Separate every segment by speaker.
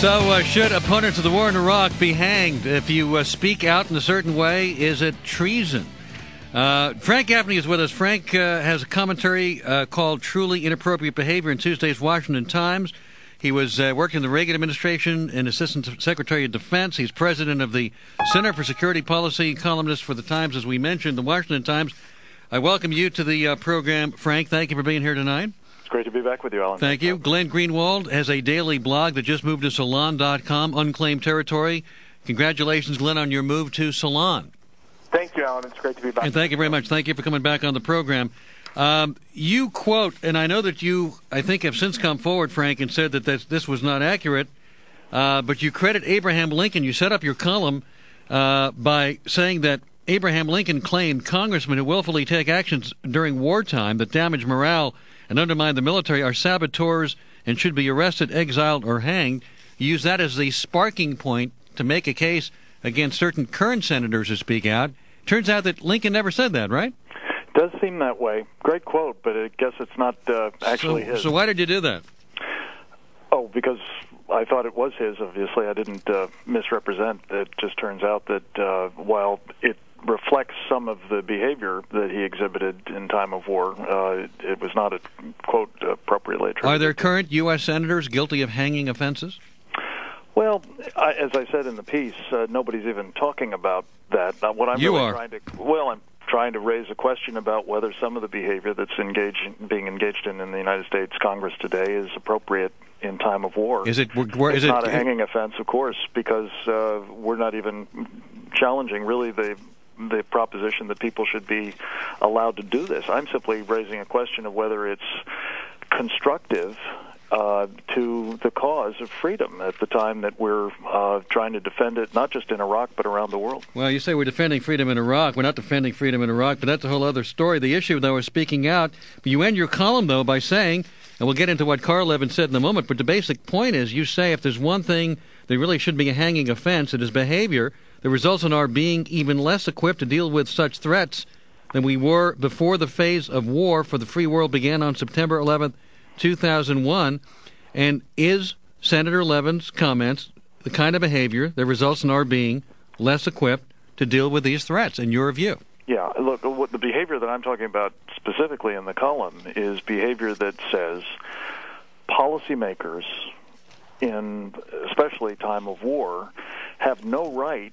Speaker 1: So, should opponents of the war in Iraq be hanged if you speak out in a certain way? Is it treason? Frank Gaffney is with us. Frank has a commentary called Truly Inappropriate Behavior in Tuesday's Washington Times. He was working in the Reagan administration and Assistant Secretary of Defense. He's president of the Center for Security Policy, columnist for the Times, as we mentioned, the Washington Times. I welcome you to the program, Frank. Thank you for being here tonight.
Speaker 2: It's great to be back with you, Alan.
Speaker 1: Thank you. Glenn Greenwald has a daily blog that just moved to Salon.com, unclaimed territory. Congratulations, Glenn, on your move to Salon.
Speaker 3: Thank you, Alan. It's great to be back.
Speaker 1: And thank you very much. Thank you for coming back on the program. You quote, and I know that you, I think, have since come forward, Frank, and said that this was not accurate, but you credit Abraham Lincoln. You set up your column by saying that Abraham Lincoln claimed congressmen who willfully take actions during wartime that damage morale and undermine the military are saboteurs and should be arrested, exiled, or hanged. You use that as the sparking point to make a case against certain current senators who speak out. Turns out that Lincoln never said that, right?
Speaker 2: Does seem that way. Great quote, but I guess it's not actually his.
Speaker 1: So why did you do that?
Speaker 2: Oh, because I thought it was his, obviously. I didn't misrepresent. It just turns out that while it reflects some of the behavior that he exhibited in time of war, it was not a quote appropriately attributed.
Speaker 1: Are there current U.S. senators guilty of hanging offenses?
Speaker 2: Well, as I said in the piece, nobody's even talking about that. What I'm I'm trying to raise a question about whether some of the behavior that's being engaged in the United States Congress today is appropriate in time of war.
Speaker 1: It's
Speaker 2: not a hanging offense, of course, because we're not even challenging really the proposition that people should be allowed to do this. I'm simply raising a question of whether it's constructive to the cause of freedom at the time that we're trying to defend it, not just in Iraq, but around the world.
Speaker 1: Well, you say we're defending freedom in Iraq. We're not defending freedom in Iraq, but that's a whole other story. The issue, though, is speaking out. You end your column, though, by saying, and we'll get into what Carl Levin said in a moment, but the basic point is you say if there's one thing that really should be a hanging offense, it is behavior that results in our being even less equipped to deal with such threats than we were before the phase of war for the free world began on September 11th, 2001. And is Senator Levin's comments the kind of behavior that results in our being less equipped to deal with these threats, in your view?
Speaker 2: Yeah, look, what the behavior that I'm talking about specifically in the column is behavior that says policymakers, in especially time of war, have no right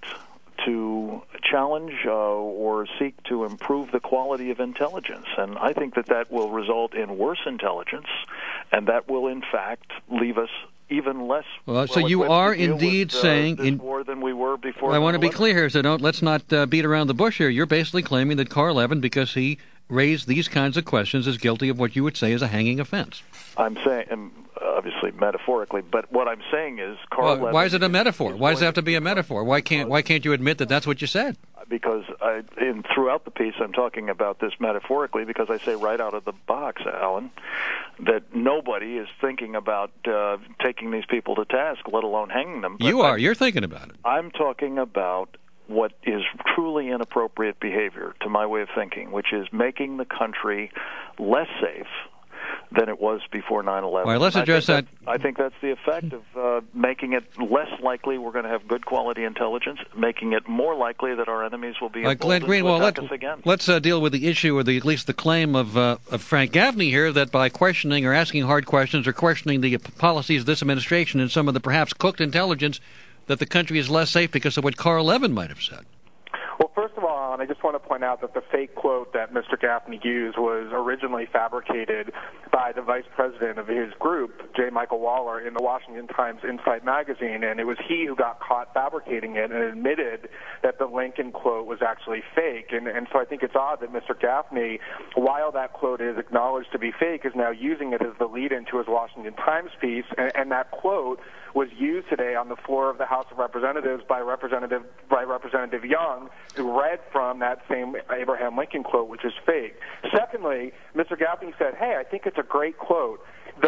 Speaker 2: to challenge or seek to improve the quality of intelligence. And I think that will result in worse intelligence, and that will, in fact, leave us even less.
Speaker 1: Well, so you are indeed saying
Speaker 2: this war than we were before.
Speaker 1: I want to be clear here, so let's not beat around the bush here. You're basically claiming that Carl Levin, because he raised these kinds of questions, is guilty of what you would say is a hanging offense.
Speaker 2: I'm saying, obviously metaphorically, but what I'm saying is Carl Levin.
Speaker 1: Why is it a metaphor? Why does it have to be a metaphor? Why can't you admit that that's what you said?
Speaker 2: Because throughout the piece I'm talking about this metaphorically, because I say right out of the box, Alan, that nobody is thinking about taking these people to task, let alone hanging them.
Speaker 1: But you're thinking about it.
Speaker 2: I'm talking about what is truly inappropriate behavior, to my way of thinking, which is making the country less safe than it was before 9/11.
Speaker 1: All right, let's address that.
Speaker 2: I think that's the effect of making it less likely we're going to have good quality intelligence, making it more likely that our enemies will be
Speaker 1: Glenn Greenwald,
Speaker 2: to attack us again.
Speaker 1: Let's deal with the issue, or at least the claim of Frank Gaffney here, that by questioning or asking hard questions or questioning the policies of this administration and some of the perhaps cooked intelligence, that the country is less safe because of what Carl Levin might have said.
Speaker 3: Well, first of all, I just want to point out that the fake quote that Mr. Gaffney used was originally fabricated by the vice president of his group, J. Michael Waller, in the Washington Times Insight magazine, and it was he who got caught fabricating it and admitted that the Lincoln quote was actually fake. And so I think it's odd that Mr. Gaffney, while that quote is acknowledged to be fake, is now using it as the lead-in to his Washington Times piece, and that quote was used today on the floor of the House of Representatives by Representative Young, who read from that same Abraham Lincoln quote, which is fake. Secondly, Mr. Gaffney said, hey, I think it's a great quote.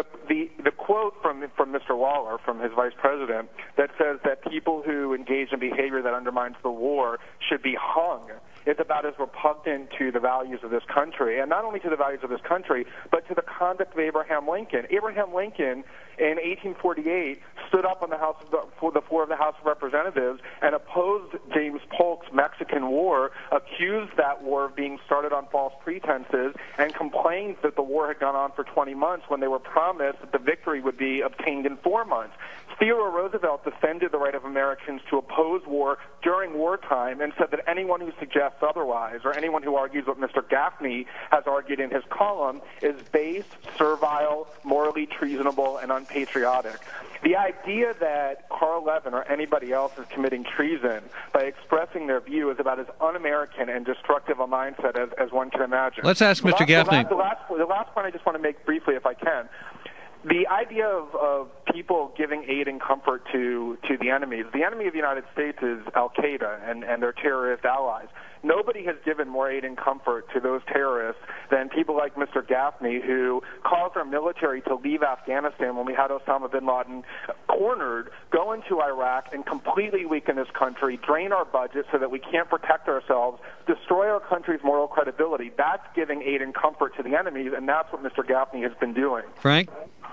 Speaker 3: The quote from Mr. Waller, from his vice president, that says that people who engage in behavior that undermines the war should be hung, is about as repugnant to the values of this country, and not only to the values of this country, but to the conduct of Abraham Lincoln. Abraham Lincoln, in 1848, stood up on the floor of the House of Representatives and opposed James Polk's Mexican War, accused that war of being started on false pretenses, and complained that the war had gone on for 20 months when they were promised that the victory would be obtained in 4 months. Theodore Roosevelt defended the right of Americans to oppose war during wartime and said that anyone who suggests otherwise, or anyone who argues what Mr. Gaffney has argued in his column, is base, servile, morally treasonable, and unpatriotic. The idea that Carl Levin or anybody else is committing treason by expressing their view is about as un-American and destructive a mindset as one can imagine.
Speaker 1: Let's ask Mr. Gaffney.
Speaker 3: The last point I just want to make briefly, if I can. The idea of people giving aid and comfort to the enemies. The enemy of the United States is Al-Qaeda and their terrorist allies. Nobody has given more aid and comfort to those terrorists than people like Mr. Gaffney, who caused our military to leave Afghanistan when we had Osama bin Laden cornered, go into Iraq and completely weaken this country, drain our budget so that we can't protect ourselves, destroy our country's moral credibility. That's giving aid and comfort to the enemies, and that's what Mr. Gaffney has been doing.
Speaker 1: Frank?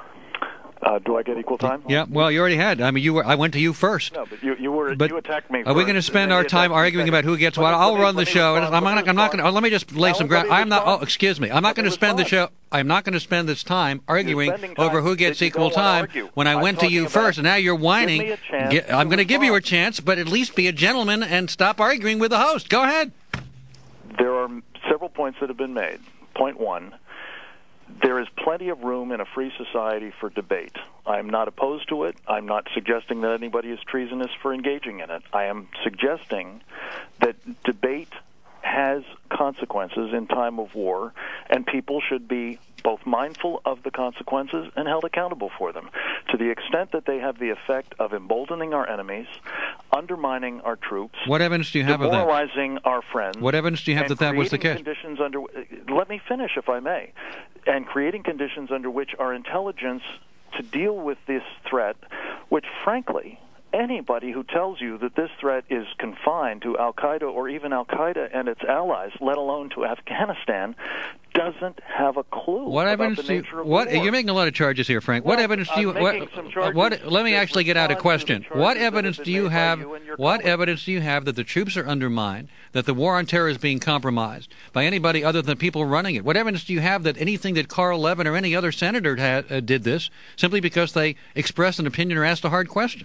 Speaker 2: Do I get equal time?
Speaker 1: Yeah, well, you already had. I mean, I went to you first.
Speaker 2: No, but you attacked me.
Speaker 1: Are we going to spend our time arguing about who gets what? I'll run the show. I'm not going to. Let me just lay some ground. I'm not. Oh, excuse me. I'm not going to spend the show. I'm not going to spend this time arguing over who gets equal time when I went to you first, and now you're whining. I'm going to give you a chance, but at least be a gentleman and stop arguing with the host. Go ahead.
Speaker 2: There are several points that have been made. Point one. There is plenty of room in a free society for debate. I am not opposed to it. I'm not suggesting that anybody is treasonous for engaging in it. I am suggesting that debate has consequences in time of war, and people should be both mindful of the consequences and held accountable for them. To the extent that they have the effect of emboldening our enemies, undermining our troops,
Speaker 1: what evidence do you have of that?
Speaker 2: Demoralizing our friends.
Speaker 1: What evidence do you have that that was the case?
Speaker 2: Let me finish, if I may. And creating conditions under which our intelligence to deal with this threat, which frankly, anybody who tells you that this threat is confined to Al-Qaeda or even Al-Qaeda and its allies, let alone to Afghanistan, doesn't have a clue.
Speaker 1: What evidence
Speaker 2: about the nature of
Speaker 1: what?
Speaker 2: the war.
Speaker 1: You're making a lot of charges here, Frank.
Speaker 2: Well,
Speaker 1: what evidence do you? Let me actually get out a question. What evidence do you have? What evidence do you have that the troops are undermined, that the war on terror is being compromised by anybody other than people running it? What evidence do you have that anything that Carl Levin or any other senator did this simply because they expressed an opinion or asked a hard question?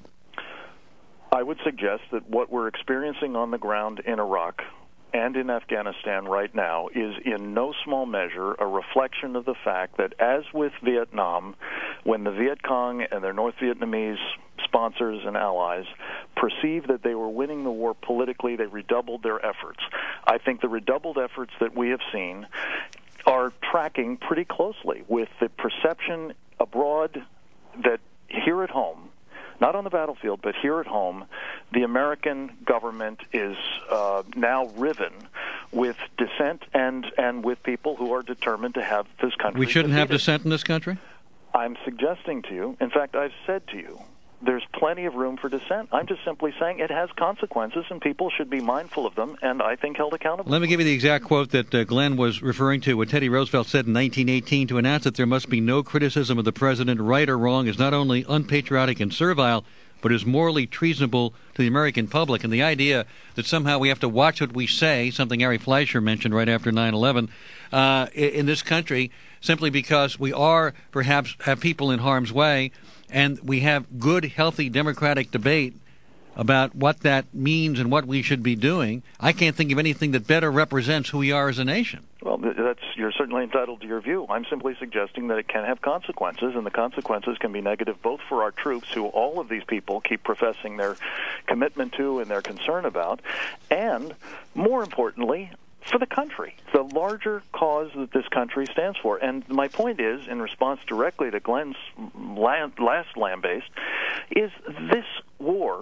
Speaker 2: I would suggest that what we're experiencing on the ground in Iraq and in Afghanistan right now is in no small measure a reflection of the fact that, as with Vietnam, when the Viet Cong and their North Vietnamese sponsors and allies perceived that they were winning the war politically, they redoubled their efforts. I think the redoubled efforts that we have seen are tracking pretty closely with the perception abroad that here at home, not on the battlefield, but here at home, the American government is now riven with dissent and with people who are determined to have this country.
Speaker 1: We shouldn't have dissent in this country?
Speaker 2: I'm suggesting to you, in fact, I've said to you, there's plenty of room for dissent. I'm just simply saying it has consequences, and people should be mindful of them, and I think held accountable.
Speaker 1: Let me give you the exact quote that Glenn was referring to, what Teddy Roosevelt said in 1918, to announce that there must be no criticism of the president, right or wrong, is not only unpatriotic and servile, but is morally treasonable to the American public. And the idea that somehow we have to watch what we say, something Ari Fleischer mentioned right after 9/11, in this country, simply because we are perhaps have people in harm's way, and we have good, healthy, democratic debate about what that means and what we should be doing. I can't think of anything that better represents who we are as a nation.
Speaker 2: Well, you're certainly entitled to your view. I'm simply suggesting that it can have consequences, and the consequences can be negative both for our troops, who all of these people keep professing their commitment to and their concern about, and, more importantly, for the country, the larger cause that this country stands for. And my point is, in response directly to Glenn's last lambaste, is this war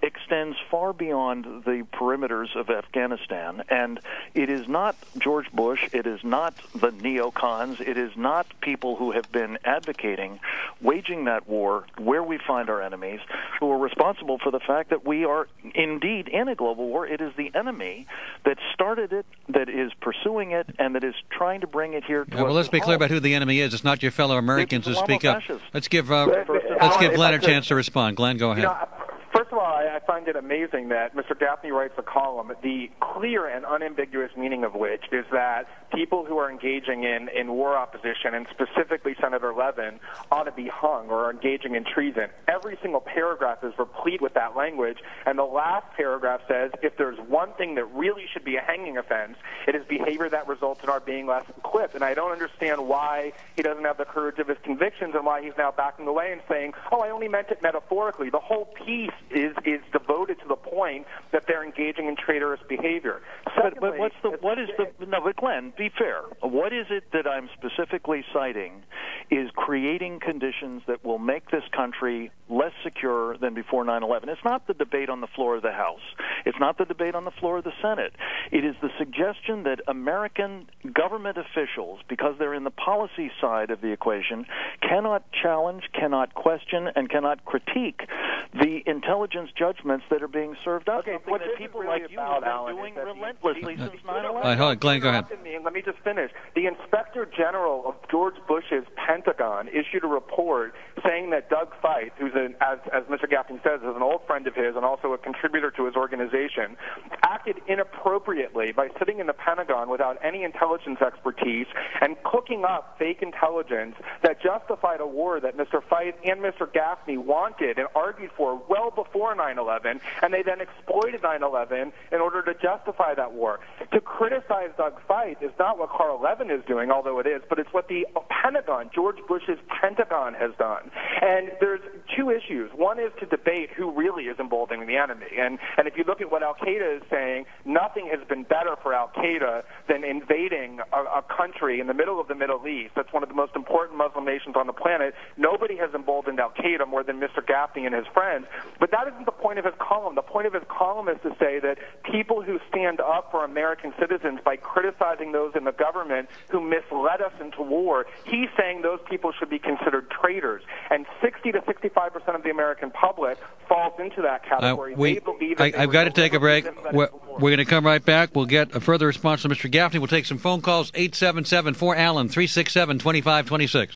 Speaker 2: extends far beyond the perimeters of Afghanistan, and it is not George Bush, it is not the neocons, it is not people who have been advocating waging that war where we find our enemies who are responsible for the fact that we are indeed in a global war. It is the enemy that started it, that is pursuing it, and that is trying to bring it here to us.
Speaker 1: Well, let's be clear about who the enemy is. It's not your fellow Americans who speak up. Let's give Glenn a chance to respond. Glenn, go ahead.
Speaker 3: First of all, I find it amazing that Mr. Gaffney writes a column, the clear and unambiguous meaning of which is that people who are engaging in war opposition, and specifically Senator Levin, ought to be hung or are engaging in treason. Every single paragraph is replete with that language, and the last paragraph says if there's one thing that really should be a hanging offense, it is behavior that results in our being less equipped. And I don't understand why he doesn't have the courage of his convictions and why he's now backing away and saying, oh, I only meant it metaphorically. The whole piece is devoted to the point that they're engaging in traitorous behavior. Secondly,
Speaker 2: but Glenn, be fair. What is it that I'm specifically citing is creating conditions that will make this country less secure than before 9/11. It's not the debate on the floor of the House. It's not the debate on the floor of the Senate. It is the suggestion that American government officials, because they're in the policy side of the equation, cannot challenge, cannot question, and cannot critique the intelligence judgments that are being served up.
Speaker 3: Okay,
Speaker 2: something that people like you have been doing relentlessly since 9/11.
Speaker 1: Hold on, Glenn, go ahead.
Speaker 3: Let me just finish. The Inspector General of George Bush's Pentagon issued a report saying that Doug Feith, who's as Mr. Gaffney says, is an old friend of his and also a contributor to his organization, acted inappropriately by sitting in the Pentagon without any intelligence expertise and cooking up fake intelligence that justified a war that Mr. Feith and Mr. Gaffney wanted and argued for well before 9/11, and they then exploited 9/11 in order to justify that war. To criticize Doug Feith is not what Carl Levin is doing, although it is, but it's what the Pentagon, George Bush's Pentagon, has done. And there's two issues. One is to debate who really is emboldening the enemy. And if you look at what al-Qaeda is saying, nothing has been better for al-Qaeda than invading a country in the middle of the Middle East. That's one of the most important Muslim nations on the planet. Nobody has emboldened al-Qaeda more than Mr. Gaffney and his friends. But that isn't the point of his column. The point of his column is to say that people who stand up for American citizens by criticizing those in the government who misled us into war, he's saying those people should be considered traitors. And 60 to 65% of the American public falls into that category.
Speaker 1: I've got to take a break. We're going to come right back. We'll get a further response from Mr. Gaffney. We'll take some phone calls. 877-4-ALLEN, 367-2526.